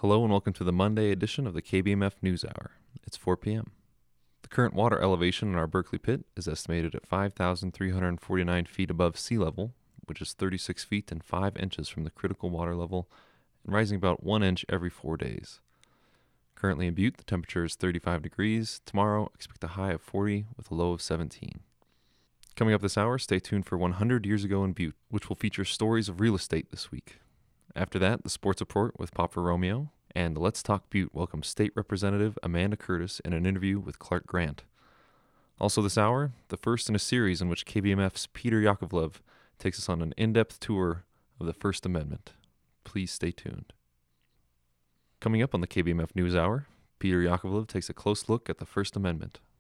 Hello and welcome to the Monday edition of the KBMF News Hour. It's 4 p.m. The current water elevation in our Berkeley pit is estimated at 5,349 feet above sea level, which is 36 feet and 5 inches from the critical water level, and rising about 1 inch every 4 days. Currently in Butte, the temperature is 35 degrees. Tomorrow, expect a high of 40 with a low of 17. Coming up this hour, stay tuned for 100 Years Ago in Butte, which will feature stories of real estate this week. After that, the Sports Report with Papa Romeo, and Let's Talk Butte welcomes State Representative Amanda Curtis in an interview with Clark Grant. Also this hour, the first in a series in which KBMF's Peter Yakovlev takes us on an in-depth tour of the First Amendment. Please stay tuned. Coming up on the KBMF News Hour, Peter Yakovlev takes a close look at the First Amendment.